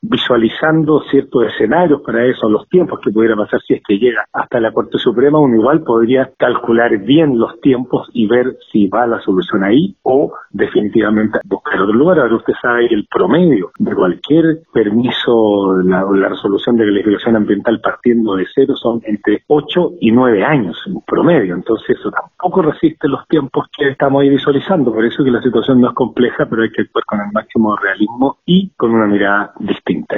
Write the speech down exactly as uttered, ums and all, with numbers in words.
visualizando ciertos escenarios para eso, los tiempos que pudiera pasar si es que llega hasta la Corte Suprema, uno igual podría calcular bien los tiempos y ver si va la solución ahí o definitivamente buscar otro lugar. Ahora usted sabe que el promedio de cualquier permiso, la, la resolución de calificación ambiental partiendo de cero son entre ocho y nueve años en promedio, entonces eso tampoco resiste los tiempos que estamos ahí visualizando, por eso que la situación no es compleja, pero hay que actuar con el máximo realismo y con una mirada distinta.